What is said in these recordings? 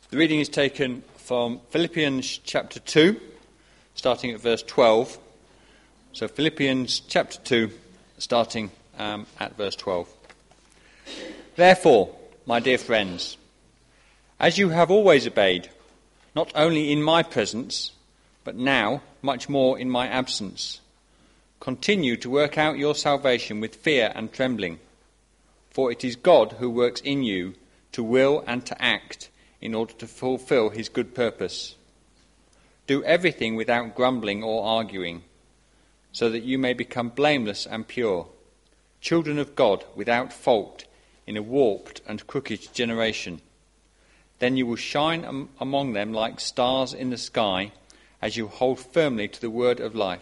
The reading is taken from Philippians chapter 2, starting at verse 12. So Philippians chapter 2, starting at verse 12. Therefore, my dear friends, as you have always obeyed, not only in my presence, but now much more in my absence, continue to work out your salvation with fear and trembling. For it is God who works in you to will and to act in order to fulfill his good purpose. Do everything without grumbling or arguing, so that you may become blameless and pure, children of God without fault in a warped and crooked generation. Then you will shine among them like stars in the sky as you hold firmly to the word of life.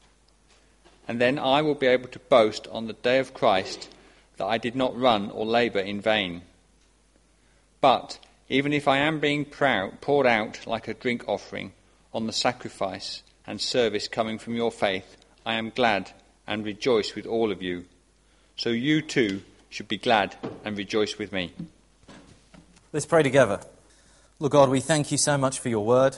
And then I will be able to boast on the day of Christ that I did not run or labour in vain. But even if I am being poured out like a drink offering on the sacrifice and service coming from your faith, I am glad and rejoice with all of you. So you too should be glad and rejoice with me. Let's pray together. Lord God, we thank you so much for your word.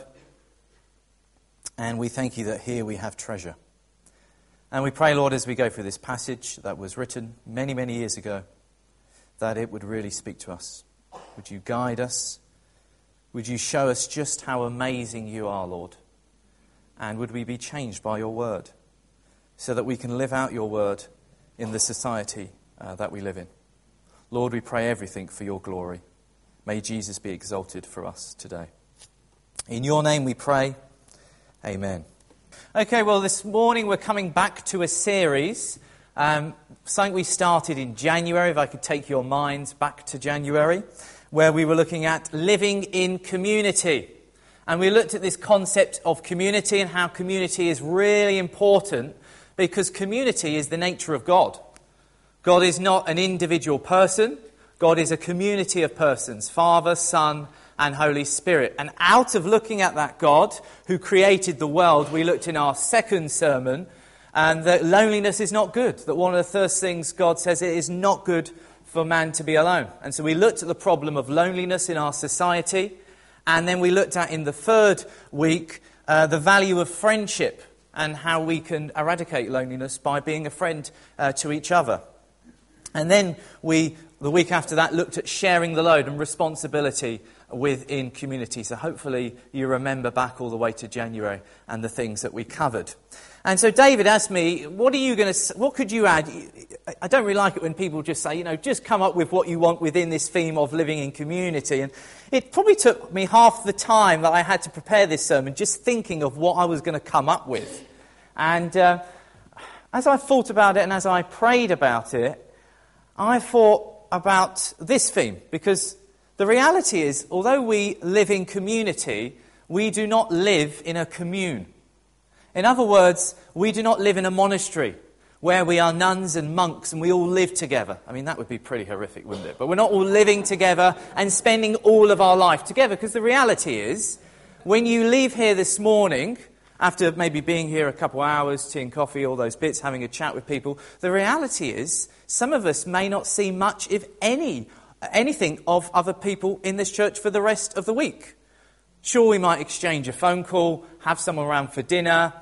And we thank you that here we have treasure. And we pray, Lord, as we go through this passage that was written many, many years ago, that it would really speak to us. Would you guide us? Would you show us just how amazing you are, Lord? And would we be changed by your word so that we can live out your word in the society that we live in? Lord, we pray everything for your glory. May Jesus be exalted for us today. In your name we pray. Amen. Okay, well, this morning we're coming back to a series, something we started in January, if I could take your minds back to January, where we were looking at living in community. And we looked at this concept of community and how community is really important because community is the nature of God. God is not an individual person. God is a community of persons, Father, Son, and Holy Spirit. And out of looking at that God who created the world, we looked in our second sermon, and that loneliness is not good. That one of the first things God says, it is not good for man to be alone. And so we looked at the problem of loneliness in our society. And then we looked at, in the third week, the value of friendship and how we can eradicate loneliness by being a friend to each other. And then the week after that, looked at sharing the load and responsibility within community. So hopefully you remember back all the way to January and the things that we covered. And so David asked me, what could you add? I don't really like it when people just say, just come up with what you want within this theme of living in community. And it probably took me half the time that I had to prepare this sermon just thinking of what I was going to come up with. And as I thought about it and as I prayed about it, I thought about this theme, because the reality is, although we live in community, we do not live in a commune. In other words, we do not live in a monastery where we are nuns and monks and we all live together. I mean, that would be pretty horrific, wouldn't it? But we're not all living together and spending all of our life together, because the reality is, when you leave here this morning, after maybe being here a couple of hours, tea and coffee, all those bits, having a chat with people, the reality is, some of us may not see much, if anything, of other people in this church for the rest of the week. Sure, we might exchange a phone call, have someone around for dinner,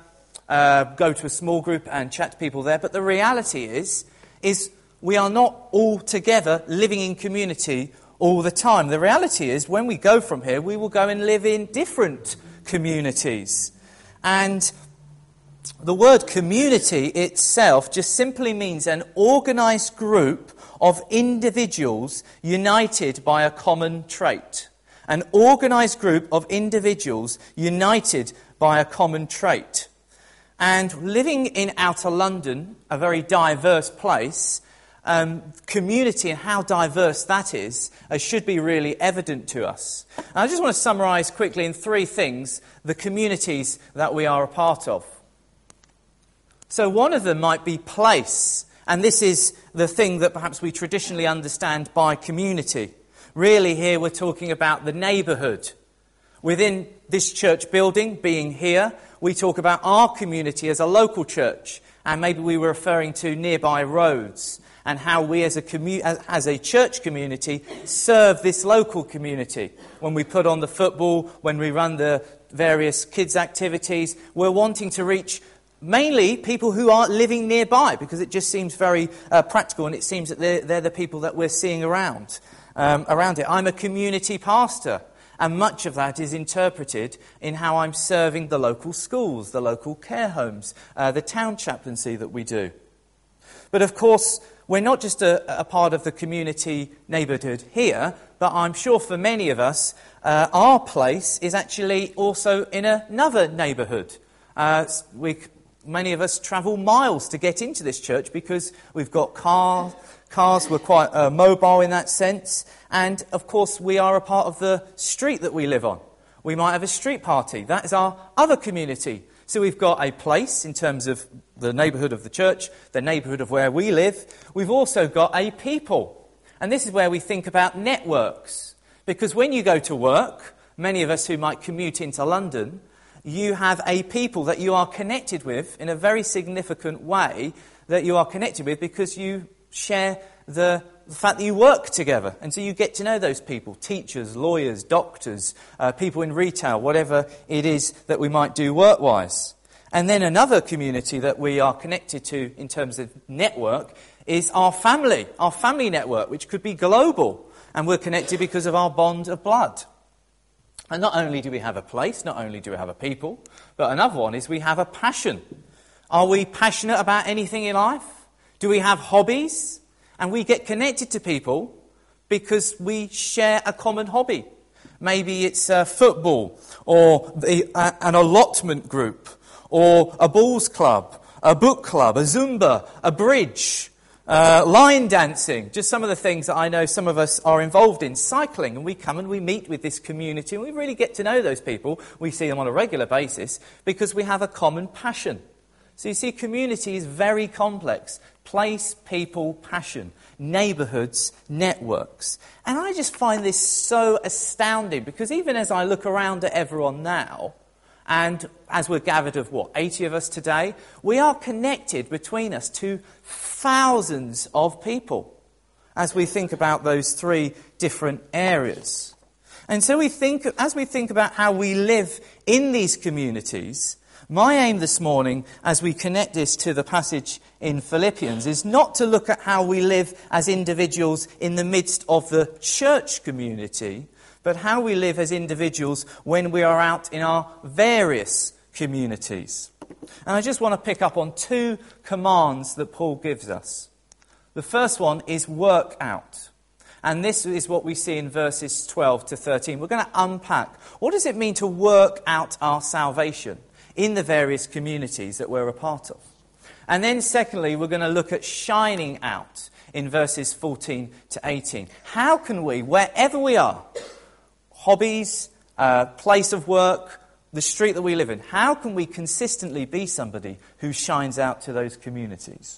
go to a small group and chat to people there. But the reality is we are not all together living in community all the time. The reality is, when we go from here, we will go and live in different communities. And the word community itself just simply means an organised group of individuals united by a common trait. An organised group of individuals united by a common trait. And living in outer London, a very diverse place, community and how diverse that is should be really evident to us. And I just want to summarise quickly in 3 things the communities that we are a part of. So one of them might be place, and this is the thing that perhaps we traditionally understand by community. Really here we're talking about the neighbourhood. Within this church building, being here, we talk about our community as a local church And maybe we were referring to nearby roads and how we as a church community serve this local community. When we put on the football, when we run the various kids' activities, we're wanting to reach mainly people who are living nearby, because it just seems very practical, and it seems that they're the people that we're seeing around it. I'm a community pastor, and much of that is interpreted in how I'm serving the local schools, the local care homes, the town chaplaincy that we do. But of course, we're not just a part of the community neighbourhood here, but I'm sure for many of us, our place is actually also in another neighbourhood. Many of us travel miles to get into this church because we've got cars, we're quite mobile in that sense, and of course we are a part of the street that we live on. We might have a street party. That is our other community. So we've got a place in terms of the neighbourhood of the church, the neighbourhood of where we live. We've also got a people. And this is where we think about networks. Because when you go to work, many of us who might commute into London, you have a people that you are connected with in a very significant way, that you are connected with because you share the fact that you work together. And so you get to know those people, teachers, lawyers, doctors, people in retail, whatever it is that we might do work-wise. And then another community that we are connected to in terms of network is our family network, which could be global. And we're connected because of our bond of blood. And not only do we have a place, not only do we have a people, but another one is we have a passion. Are we passionate about anything in life? Do we have hobbies? And we get connected to people because we share a common hobby. Maybe it's football, or an allotment group, or a balls club, a book club, a Zumba, a bridge, line dancing, just some of the things that I know some of us are involved in. Cycling, and we come and we meet with this community, and we really get to know those people. We see them on a regular basis because we have a common passion. So you see, community is very complex. Place, people, passion, neighbourhoods, networks. And I just find this so astounding, because even as I look around at everyone now, and as we're gathered of, 80 of us today, we are connected between us to thousands of people as we think about those three different areas. And so as we think about how we live in these communities, my aim this morning, as we connect this to the passage in Philippians, is not to look at how we live as individuals in the midst of the church community, but how we live as individuals when we are out in our various communities. And I just want to pick up on two commands that Paul gives us. The first one is work out. And this is what we see in verses 12 to 13. We're going to unpack, what does it mean to work out our salvation in the various communities that we're a part of? And then secondly, we're going to look at shining out in verses 14 to 18. How can we, wherever we are, hobbies, place of work, the street that we live in, how can we consistently be somebody who shines out to those communities?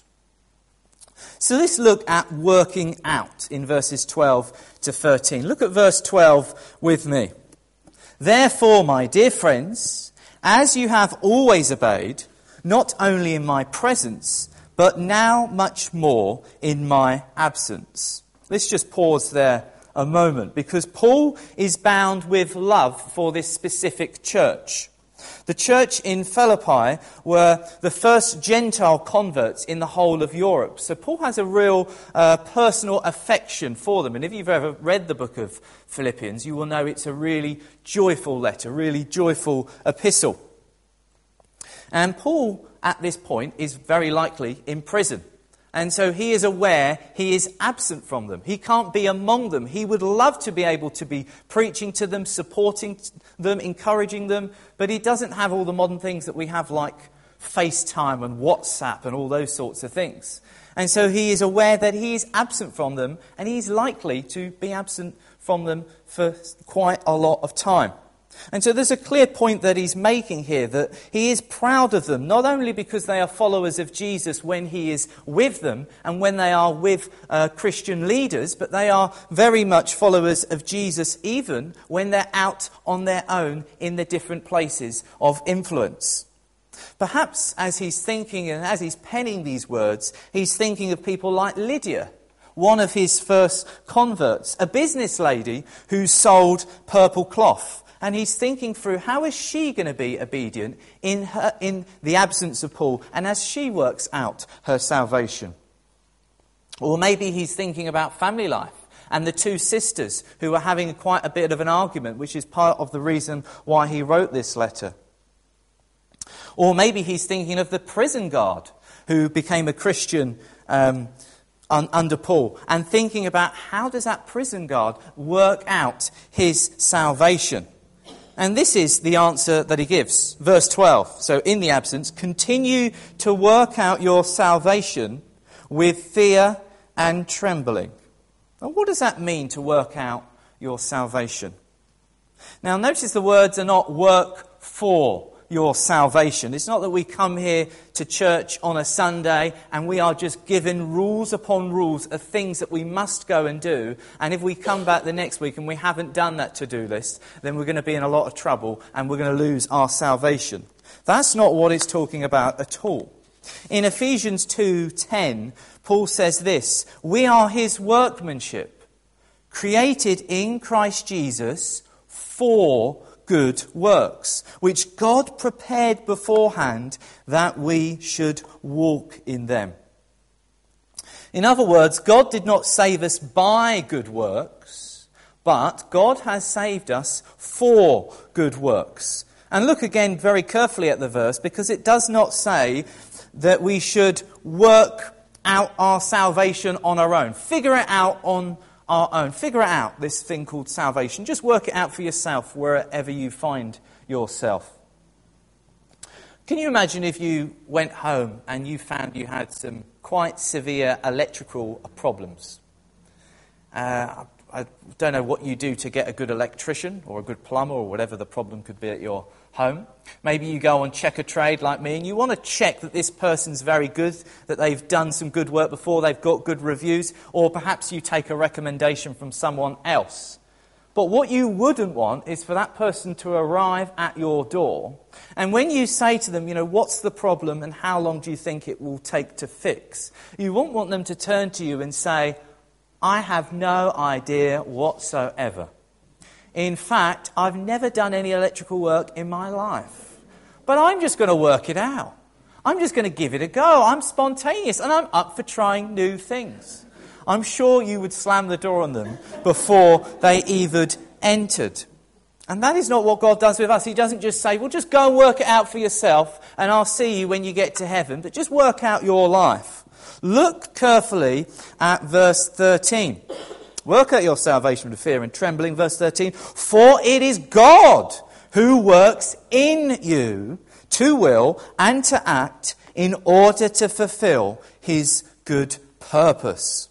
So let's look at working out in verses 12 to 13. Look at verse 12 with me. Therefore, my dear friends, as you have always obeyed, not only in my presence, but now much more in my absence. Let's just pause there a moment, because Paul is bound with love for this specific church. The church in Philippi were the first Gentile converts in the whole of Europe. So Paul has a real personal affection for them. And if you've ever read the book of Philippians, you will know it's a really joyful letter, really joyful epistle. And Paul, at this point, is very likely in prison. And so he is aware he is absent from them. He can't be among them. He would love to be able to be preaching to them, supporting them, encouraging them, but he doesn't have all the modern things that we have, like FaceTime and WhatsApp and all those sorts of things. And so he is aware that he is absent from them, and he's likely to be absent from them for quite a lot of time. And so there's a clear point that he's making here, that he is proud of them, not only because they are followers of Jesus when he is with them and when they are with Christian leaders, but they are very much followers of Jesus even when they're out on their own in the different places of influence. Perhaps as he's thinking and as he's penning these words, he's thinking of people like Lydia, one of his first converts, a business lady who sold purple cloth. And he's thinking through, how is she going to be obedient in the absence of Paul and as she works out her salvation? Or maybe he's thinking about family life and the two sisters who are having quite a bit of an argument, which is part of the reason why he wrote this letter. Or maybe he's thinking of the prison guard who became a Christian under Paul, and thinking about how does that prison guard work out his salvation. And this is the answer that he gives. Verse 12. So in the absence, continue to work out your salvation with fear and trembling. Now, what does that mean, to work out your salvation? Now, notice the words are not work for your salvation. It's not that we come here to church on a Sunday and we are just given rules upon rules of things that we must go and do. And if we come back the next week and we haven't done that to-do list, then we're going to be in a lot of trouble and we're going to lose our salvation. That's not what it's talking about at all. In Ephesians 2:10, Paul says this: we are his workmanship, created in Christ Jesus for good works, which God prepared beforehand that we should walk in them. In other words, God did not save us by good works, but God has saved us for good works. And look again very carefully at the verse, because it does not say that we should work out our salvation on our own. Figure it out on our own. Figure out this thing called salvation. Just work it out for yourself wherever you find yourself. Can you imagine if you went home and you found you had some quite severe electrical problems? I don't know what you do to get a good electrician or a good plumber or whatever the problem could be at your home. Maybe you go on Check a Trade like me and you want to check that this person's very good, that they've done some good work before, they've got good reviews, or perhaps you take a recommendation from someone else. But what you wouldn't want is for that person to arrive at your door, and when you say to them, what's the problem and how long do you think it will take to fix, you won't want them to turn to you and say, I have no idea whatsoever. In fact, I've never done any electrical work in my life. But I'm just going to work it out. I'm just going to give it a go. I'm spontaneous and I'm up for trying new things. I'm sure you would slam the door on them before they even entered. And that is not what God does with us. He doesn't just say, well, just go and work it out for yourself and I'll see you when you get to heaven. But just work out your life. Look carefully at verse 13. Work out your salvation with fear and trembling. Verse 13. For it is God who works in you to will and to act in order to fulfill his good purpose.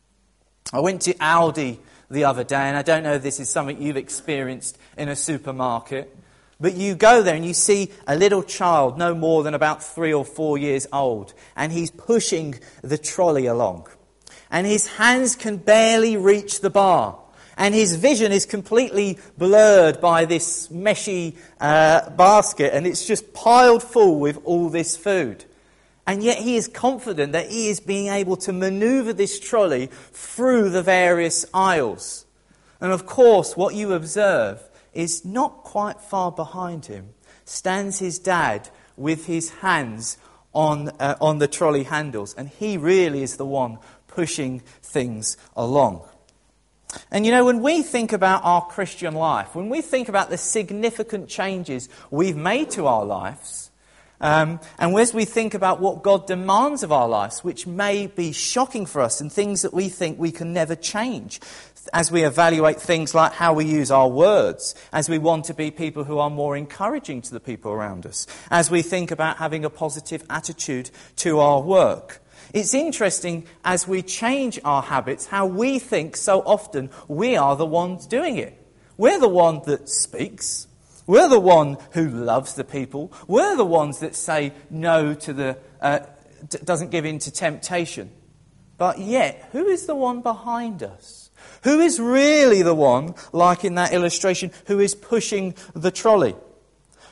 I went to Aldi the other day, and I don't know if this is something you've experienced in a supermarket, but you go there and you see a little child, no more than about 3 or 4 years old, and he's pushing the trolley along. And his hands can barely reach the bar. And his vision is completely blurred by this meshy basket, and it's just piled full with all this food. And yet he is confident that he is being able to maneuver this trolley through the various aisles. And of course, what you observe is not quite far behind him stands his dad with his hands on the trolley handles. And he really is the one pushing things along. And when we think about our Christian life, when we think about the significant changes we've made to our lives, and as we think about what God demands of our lives, which may be shocking for us and things that we think we can never change, as we evaluate things like how we use our words, as we want to be people who are more encouraging to the people around us, as we think about having a positive attitude to our work. It's interesting, as we change our habits, how we think so often we are the ones doing it. We're the one that speaks. We're the one who loves the people. We're the ones that say no to doesn't give in to temptation. But yet, who is the one behind us? Who is really the one, like in that illustration, who is pushing the trolley?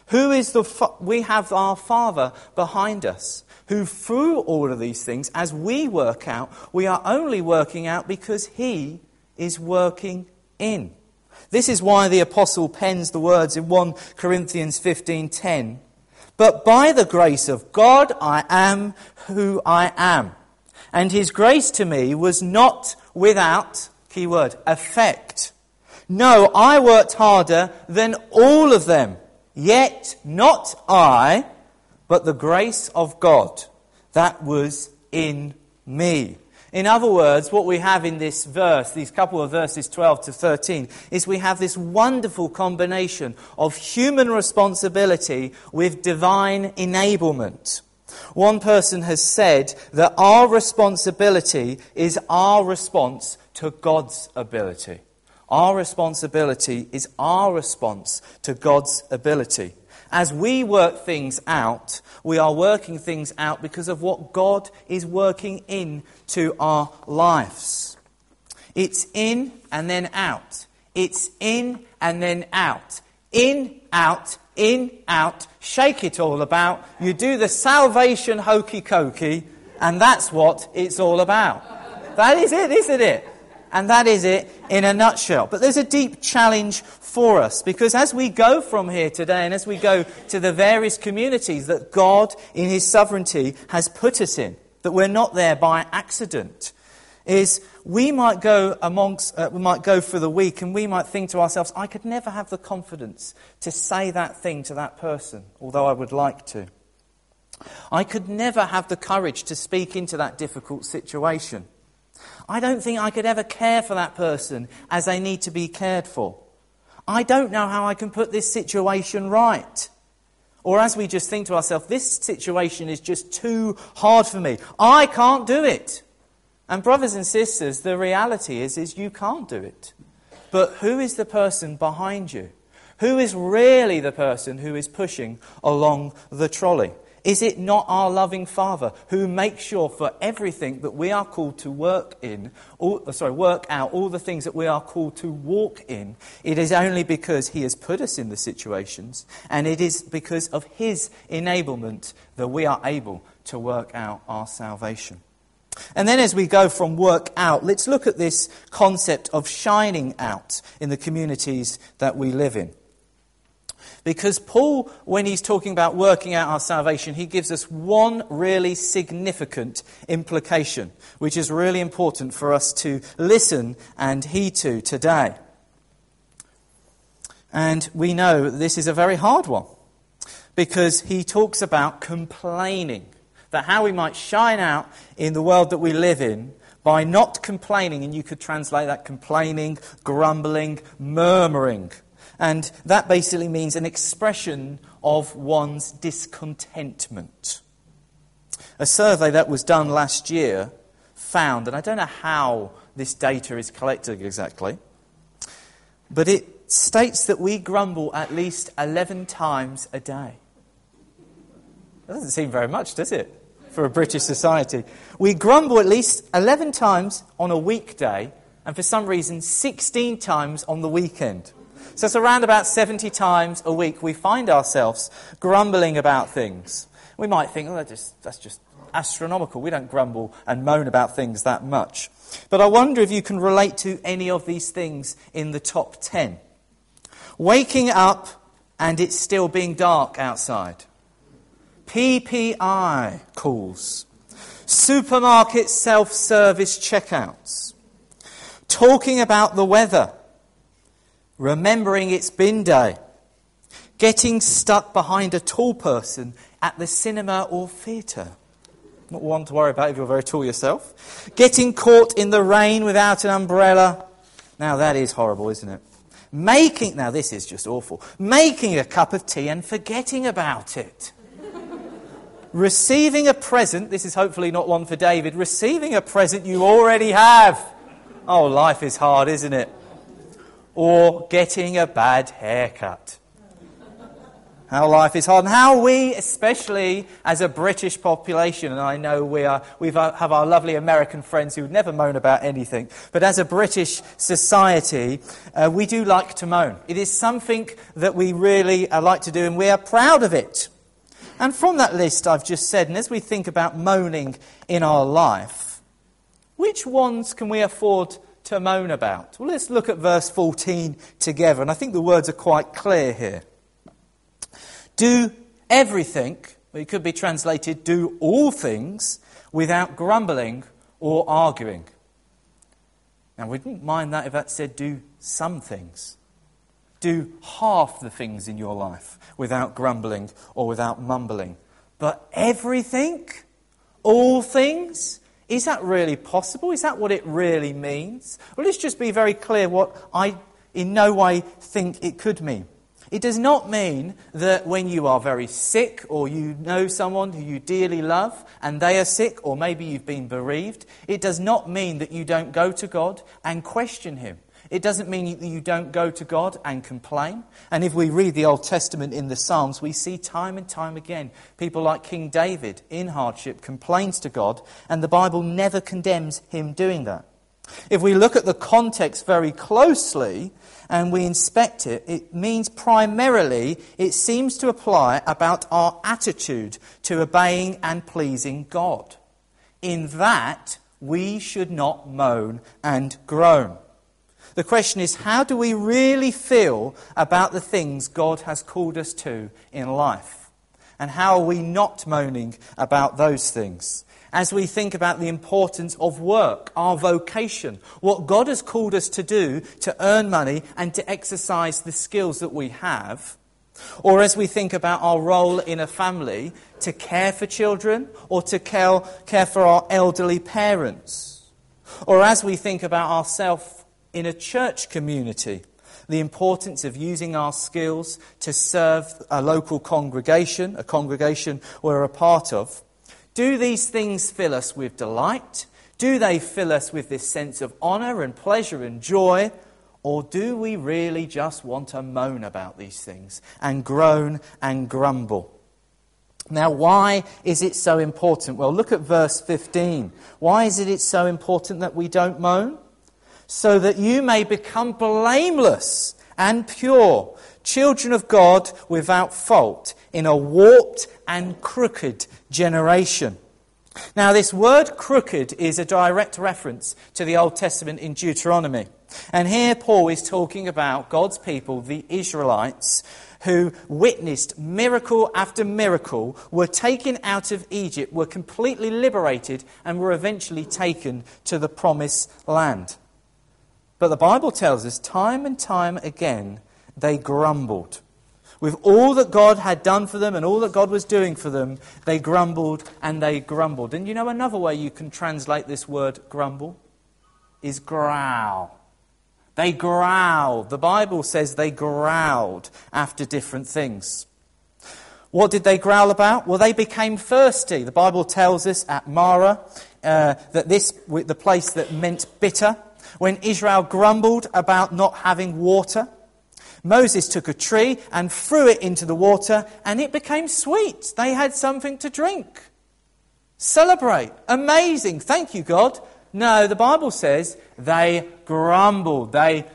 We have our Father behind us, who through all of these things, as we work out, we are only working out because He is working in. This is why the Apostle pens the words in 1 Corinthians 15:10. But by the grace of God I am who I am. And His grace to me was not without, keyword, effect. No, I worked harder than all of them. Yet not I, but the grace of God that was in me. In other words, what we have in this verse, these couple of verses 12 to 13, is we have this wonderful combination of human responsibility with divine enablement. One person has said that our responsibility is our response to God's ability. Our responsibility is our response to God's ability. As we work things out, we are working things out because of what God is working into our lives. It's in and then out. It's in and then out. In, out, shake it all about. You do the salvation hokey-cokey, and that's what it's all about. That is it, isn't it? And that is it in a nutshell. But there's a deep challenge for us, because as we go from here today and as we go to the various communities that God in His sovereignty has put us in, that we're not there by accident, is we might go for the week and we might think to ourselves, I could never have the confidence to say that thing to that person, although I would like to. I could never have the courage to speak into that difficult situation. I don't think I could ever care for that person as they need to be cared for. I don't know how I can put this situation right. Or as we just think to ourselves, this situation is just too hard for me. I can't do it. And brothers and sisters, the reality is you can't do it. But who is the person behind you? Who is really the person who is pushing along the trolley? Is it not our loving Father who makes sure for everything that we are called to work out all the things that we are called to walk in? It is only because He has put us in the situations, and it is because of His enablement that we are able to work out our salvation. And then as we go from work out, let's look at this concept of shining out in the communities that we live in. Because Paul, when he's talking about working out our salvation, he gives us one really significant implication, which is really important for us to listen and heed to today. And we know this is a very hard one, because he talks about complaining, that how we might shine out in the world that we live in by not complaining, and you could translate that complaining, grumbling, murmuring. And that basically means an expression of one's discontentment. A survey that was done last year found, and I don't know how this data is collected exactly, but it states that we grumble at least 11 times a day. That doesn't seem very much, does it, for a British society? We grumble at least 11 times on a weekday, and for some reason 16 times on the weekend. So it's around about 70 times a week we find ourselves grumbling about things. We might think, oh, that's just astronomical. We don't grumble and moan about things that much. But I wonder if you can relate to any of these things in the top 10. Waking up and it's still being dark outside. PPI calls. Supermarket self-service checkouts. Talking about the weather. Remembering it's bin day. Getting stuck behind a tall person at the cinema or theatre. Not one to worry about if you're very tall yourself. Getting caught in the rain without an umbrella. Now that is horrible, isn't it? Now this is just awful. Making a cup of tea and forgetting about it. Receiving a present, this is hopefully not one for David, receiving a present you already have. Oh, life is hard, isn't it? Or getting a bad haircut. How life is hard, and how we, especially as a British population, and I know we have our lovely American friends who would never moan about anything, but as a British society, we do like to moan. It is something that we really like to do, and we are proud of it. And from that list I've just said, and as we think about moaning in our life, which ones can we afford to moan about? Well, let's look at verse 14 together, and I think the words are quite clear here. Do everything, but it could be translated, do all things without grumbling or arguing. Now, we wouldn't mind that if that said do some things. Do half the things in your life without grumbling or without mumbling. But everything, all things, is that really possible? Is that what it really means? Well, let's just be very clear what I in no way think it could mean. It does not mean that when you are very sick or you know someone who you dearly love and they are sick, or maybe you've been bereaved, it does not mean that you don't go to God and question him. It doesn't mean that you don't go to God and complain. And if we read the Old Testament in the Psalms, we see time and time again people like King David in hardship complains to God, and the Bible never condemns him doing that. If we look at the context very closely and we inspect it, it means primarily it seems to apply about our attitude to obeying and pleasing God. In that, we should not moan and groan. The question is, how do we really feel about the things God has called us to in life? And how are we not moaning about those things? As we think about the importance of work, our vocation, what God has called us to do to earn money and to exercise the skills that we have, or as we think about our role in a family to care for children or to care for our elderly parents, or as we think about ourselves in a church community, the importance of using our skills to serve a local congregation, a congregation we're a part of. Do these things fill us with delight? Do they fill us with this sense of honour and pleasure and joy? Or do we really just want to moan about these things and groan and grumble? Now, why is it so important? Well, look at verse 15. Why is it so important that we don't moan? So that you may become blameless and pure, children of God without fault, in a warped and crooked generation. Now, this word crooked is a direct reference to the Old Testament in Deuteronomy. And here Paul is talking about God's people, the Israelites, who witnessed miracle after miracle, were taken out of Egypt, were completely liberated, and were eventually taken to the promised land. But the Bible tells us time and time again, they grumbled. With all that God had done for them and all that God was doing for them, they grumbled and they grumbled. And you know, another way you can translate this word grumble is growl. They growled. The Bible says they growled after different things. What did they growl about? Well, they became thirsty. The Bible tells us at Marah that the place that meant bitter, when Israel grumbled about not having water, Moses took a tree and threw it into the water, and it became sweet. They had something to drink. Celebrate. Amazing. Thank you, God. No, the Bible says they grumbled. They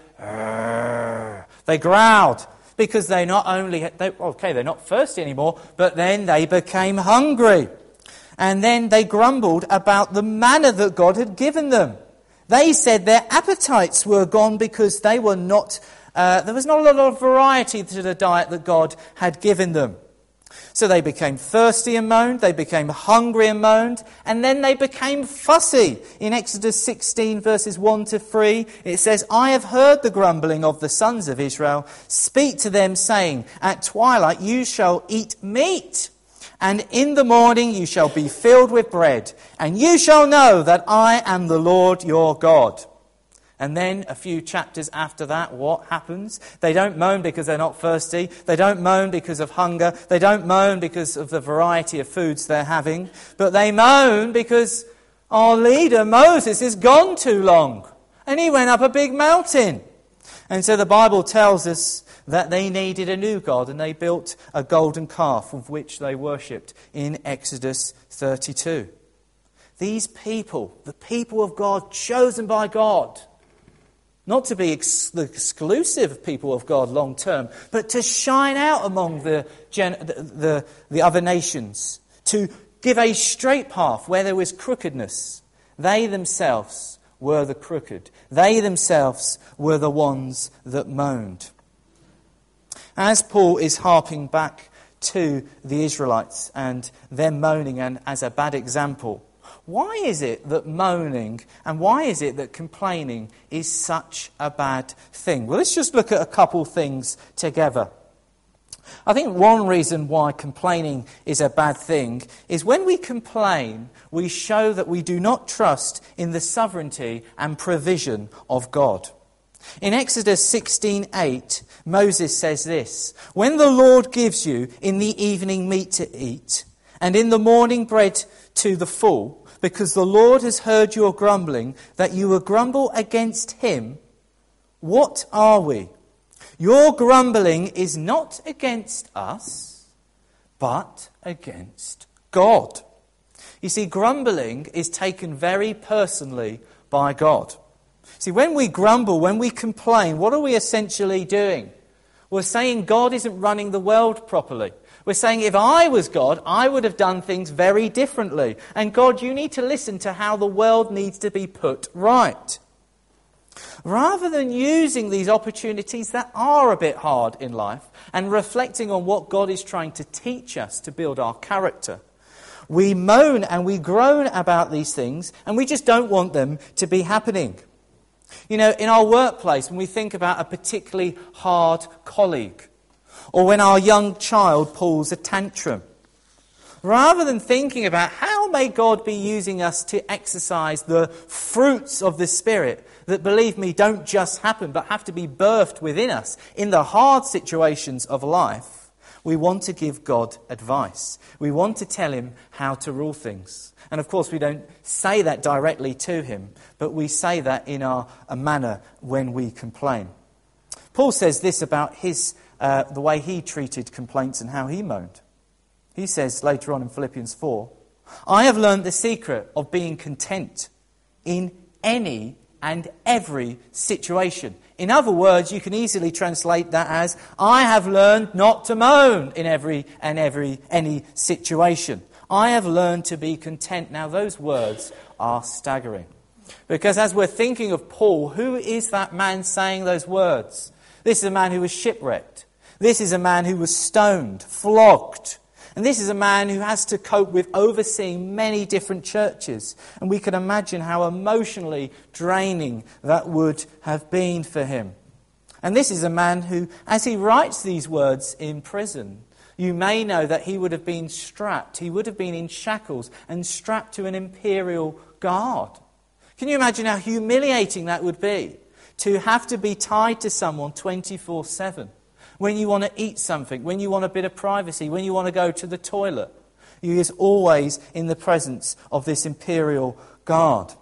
growled. Because they're not thirsty anymore, but then they became hungry. And then they grumbled about the manna that God had given them. They said their appetites were gone because they were not... there was not a lot of variety to the diet that God had given them. So they became thirsty and moaned, they became hungry and moaned, and then they became fussy. In Exodus 16 verses 1 to 3, it says, I have heard the grumbling of the sons of Israel. Speak to them, saying, at twilight you shall eat meat, and in the morning you shall be filled with bread, and you shall know that I am the Lord your God. And then a few chapters after that, what happens? They don't moan because they're not thirsty. They don't moan because of hunger. They don't moan because of the variety of foods they're having. But they moan because our leader, Moses, is gone too long. And he went up a big mountain. And so the Bible tells us that they needed a new God, and they built a golden calf of which they worshipped in Exodus 32. These people, the people of God, chosen by God, not to be the exclusive people of God long term, but to shine out among the other nations, to give a straight path where there was crookedness. They themselves were the crooked. They themselves were the ones that moaned. As Paul is harping back to the Israelites and them moaning and as a bad example, why is it that moaning and why is it that complaining is such a bad thing? Well, let's just look at a couple things together. I think one reason why complaining is a bad thing is when we complain, we show that we do not trust in the sovereignty and provision of God. In Exodus 16:8, Moses says this, "When the Lord gives you in the evening meat to eat, and in the morning bread to the full, because the Lord has heard your grumbling, that you will grumble against him, what are we? Your grumbling is not against us, but against God." You see, grumbling is taken very personally by God. See, when we grumble, when we complain, what are we essentially doing? We're saying God isn't running the world properly. We're saying if I was God, I would have done things very differently. And God, you need to listen to how the world needs to be put right. Rather than using these opportunities that are a bit hard in life and reflecting on what God is trying to teach us to build our character, we moan and we groan about these things and we just don't want them to be happening. You know, in our workplace, when we think about a particularly hard colleague, or when our young child pulls a tantrum, rather than thinking about how may God be using us to exercise the fruits of the Spirit that, believe me, don't just happen but have to be birthed within us in the hard situations of life, we want to give God advice. We want to tell him how to rule things. And of course we don't say that directly to him, but we say that in a manner when we complain. Paul says this about the way he treated complaints and how he moaned. He says later on in Philippians 4, "I have learned the secret of being content in any and every situation." In other words, you can easily translate that as, "I have learned not to moan in any situation. I have learned to be content." Now those words are staggering. Because as we're thinking of Paul, who is that man saying those words? This is a man who was shipwrecked. This is a man who was stoned, flogged. And this is a man who has to cope with overseeing many different churches. And we can imagine how emotionally draining that would have been for him. And this is a man who, as he writes these words in prison, you may know that he would have been strapped. He would have been in shackles and strapped to an imperial guard. Can you imagine how humiliating that would be? To have to be tied to someone 24/7. When you want to eat something, when you want a bit of privacy, when you want to go to the toilet. He is always in the presence of this imperial guard.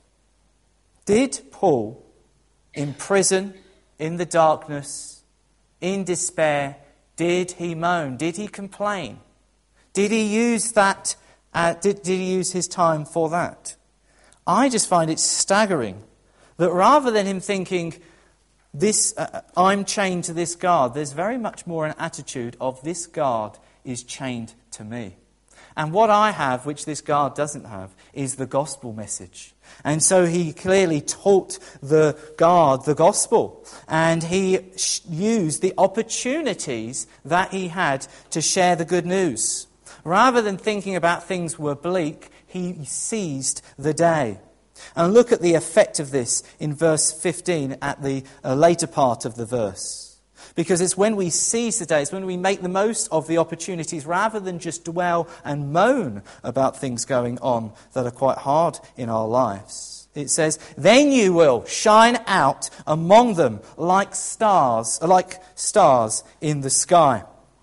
Did Paul, in prison, in the darkness, in despair, did he moan? Did he complain? Did he use that? Did he use his time for that? I just find it staggering that rather than him thinking, I'm chained to this guard, there's very much more an attitude of this guard is chained to me. And what I have, which this guard doesn't have, is the gospel message. And so he clearly taught the guard the gospel. And he used the opportunities that he had to share the good news. Rather than thinking about things were bleak, he seized the day. And look at the effect of this in verse 15 at the later part of the verse. Because it's when we seize the day, it's when we make the most of the opportunities rather than just dwell and moan about things going on that are quite hard in our lives. It says, "Then you will shine out among them like stars in the sky."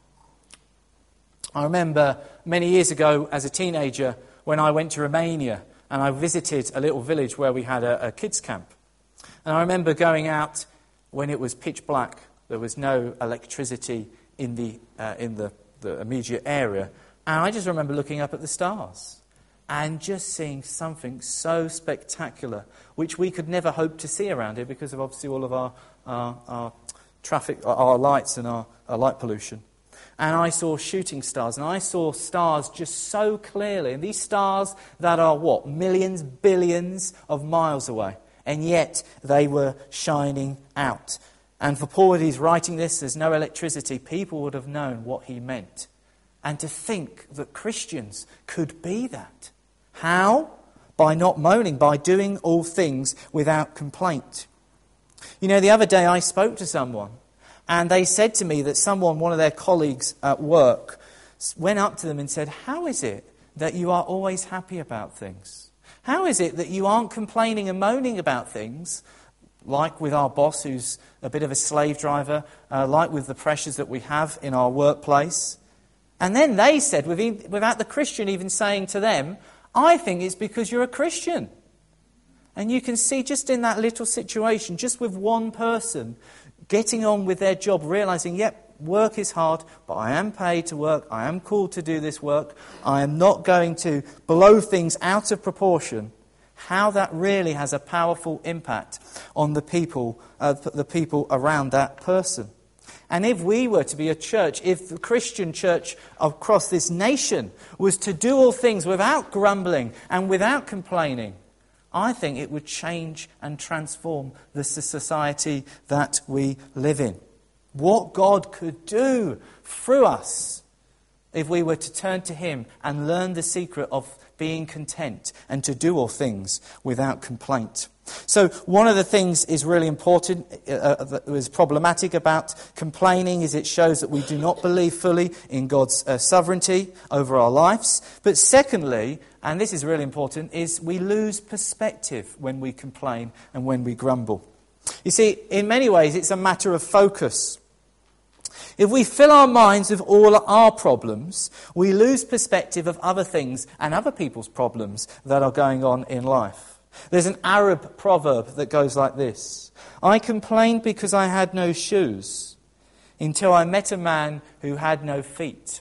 I remember many years ago as a teenager when I went to Romania and I visited a little village where we had a kids' camp. And I remember going out when it was pitch black. There was no electricity in the immediate area. And I just remember looking up at the stars and just seeing something so spectacular, which we could never hope to see around here because of obviously all of our traffic, our lights and our light pollution. And I saw shooting stars, and I saw stars just so clearly. And these stars that are, millions, billions of miles away. And yet they were shining out. And for Paul, when he's writing this, there's no electricity. People would have known what he meant. And to think that Christians could be that. How? By not moaning, by doing all things without complaint. You know, the other day I spoke to someone, and they said to me that one of their colleagues at work, went up to them and said, "How is it that you are always happy about things? How is it that you aren't complaining and moaning about things, like with our boss who's a bit of a slave driver, like with the pressures that we have in our workplace?" And then they said, without the Christian even saying to them, "I think it's because you're a Christian." And you can see just in that little situation, just with one person getting on with their job, realizing, yep, work is hard, but I am paid to work, I am called to do this work, I am not going to blow things out of proportion, how that really has a powerful impact on the people around that person. And if we were to be a church, if the Christian church across this nation was to do all things without grumbling and without complaining, I think it would change and transform the society that we live in. What God could do through us if we were to turn to Him and learn the secret of being content and to do all things without complaint. So one of the things is really important, that is problematic about complaining, is it shows that we do not believe fully in God's sovereignty over our lives. But secondly, and this is really important, is we lose perspective when we complain and when we grumble. You see, in many ways it's a matter of focus. If we fill our minds with all our problems, we lose perspective of other things and other people's problems that are going on in life. There's an Arab proverb that goes like this: "I complained because I had no shoes until I met a man who had no feet."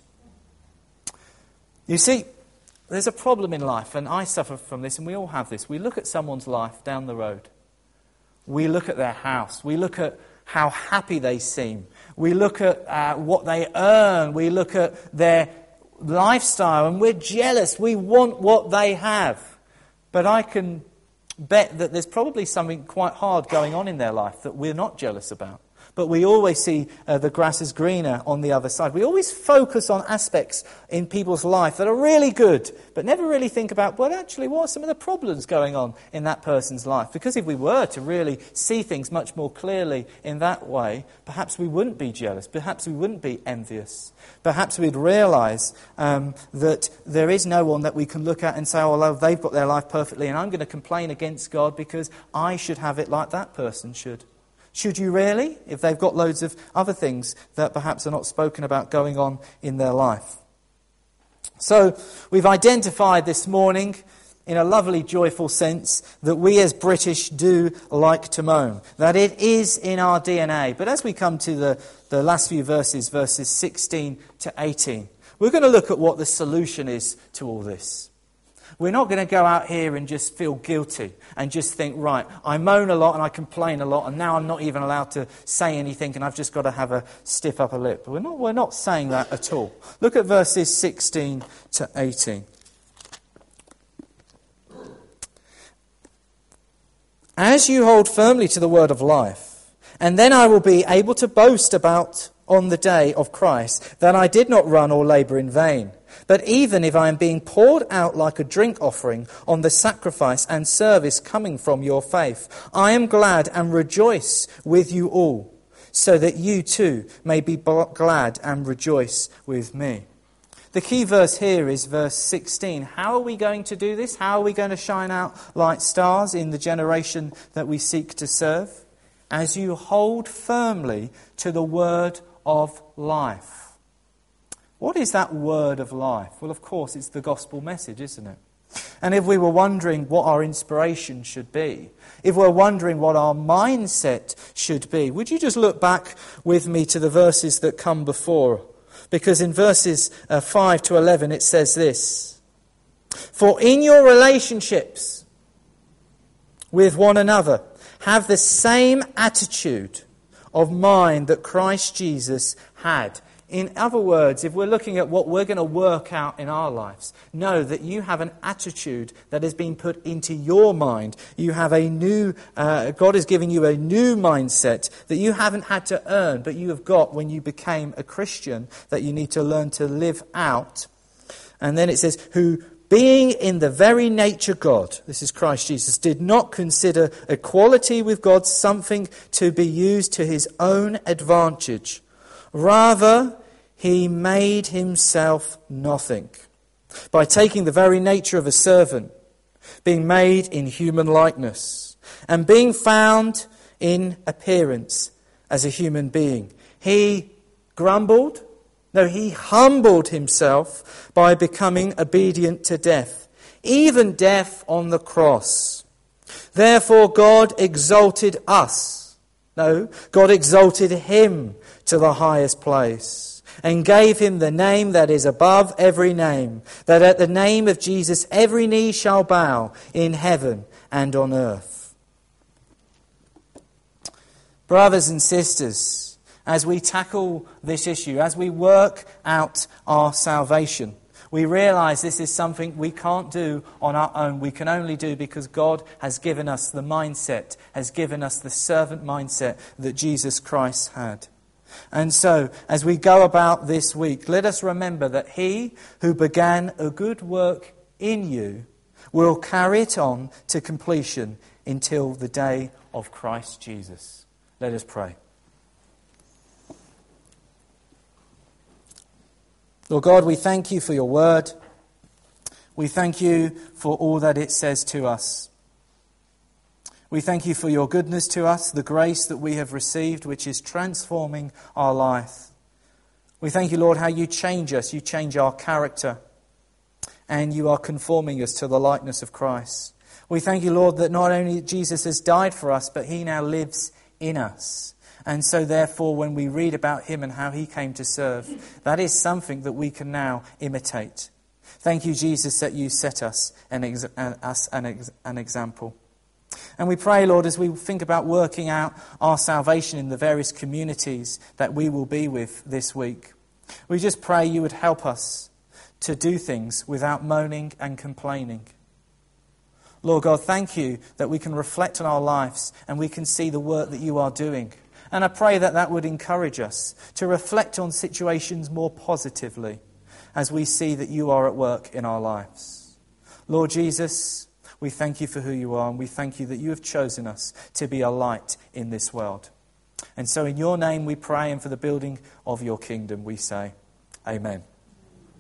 You see, there's a problem in life, and I suffer from this, and we all have this. We look at someone's life down the road. We look at their house. We look at how happy they seem. We look at what they earn. We look at their lifestyle, and we're jealous. We want what they have. But I can bet that there's probably something quite hard going on in their life that we're not jealous about. But we always see the grass is greener on the other side. We always focus on aspects in people's life that are really good, but never really think about, well, actually, what are some of the problems going on in that person's life? Because if we were to really see things much more clearly in that way, perhaps we wouldn't be jealous, perhaps we wouldn't be envious. Perhaps we'd realise that there is no one that we can look at and say, oh, well, they've got their life perfectly, and I'm going to complain against God because I should have it like that person should. Should you really? If they've got loads of other things that perhaps are not spoken about going on in their life. So we've identified this morning, in a lovely, joyful sense, that we as British do like to moan. That it is in our DNA. But as we come to the last few verses 16 to 18, we're going to look at what the solution is to all this. We're not going to go out here and just feel guilty and just think, right, I moan a lot and I complain a lot and now I'm not even allowed to say anything and I've just got to have a stiff upper lip. We're not saying that at all. Look at verses 16 to 18. As you hold firmly to the word of life, and then I will be able to boast about on the day of Christ that I did not run or labour in vain. But even if I am being poured out like a drink offering on the sacrifice and service coming from your faith, I am glad and rejoice with you all, so that you too may be glad and rejoice with me. The key verse here is verse 16. How are we going to do this? How are we going to shine out like stars in the generation that we seek to serve? As you hold firmly to the word of life. What is that word of life? Well, of course, it's the gospel message, isn't it? And if we were wondering what our inspiration should be, if we're wondering what our mindset should be, would you just look back with me to the verses that come before? Because in verses 5 to 11 it says this: "For in your relationships with one another, have the same attitude of mind that Christ Jesus had." In other words, if we're looking at what we're going to work out in our lives, know that you have an attitude that has been put into your mind. You have a new, God is giving you a new mindset that you haven't had to earn, but you have got when you became a Christian, that you need to learn to live out. And then it says, "Who being in the very nature God," this is Christ Jesus, "did not consider equality with God something to be used to his own advantage. Rather, he made himself nothing by taking the very nature of a servant, being made in human likeness, and being found in appearance as a human being. He grumbled. No, he humbled himself by becoming obedient to death, even death on the cross. Therefore God exalted us. No, God exalted him to the highest place and gave him the name that is above every name, that at the name of Jesus every knee shall bow in heaven and on earth." Brothers and sisters, as we tackle this issue, as we work out our salvation, we realise this is something we can't do on our own. We can only do because God has given us the mindset, has given us the servant mindset that Jesus Christ had. And so, as we go about this week, let us remember that he who began a good work in you will carry it on to completion until the day of Christ Jesus. Let us pray. Lord God, we thank you for your word. We thank you for all that it says to us. We thank you for your goodness to us, the grace that we have received, which is transforming our life. We thank you, Lord, how you change us. You change our character, and you are conforming us to the likeness of Christ. We thank you, Lord, that not only Jesus has died for us, but he now lives in us. And so therefore, when we read about him and how he came to serve, that is something that we can now imitate. Thank you, Jesus, that you set us an example. And we pray, Lord, as we think about working out our salvation in the various communities that we will be with this week, we just pray you would help us to do things without moaning and complaining. Lord God, thank you that we can reflect on our lives and we can see the work that you are doing. And I pray that that would encourage us to reflect on situations more positively as we see that you are at work in our lives. Lord Jesus, we thank you for who you are, and we thank you that you have chosen us to be a light in this world. And so in your name we pray, and for the building of your kingdom we say, Amen.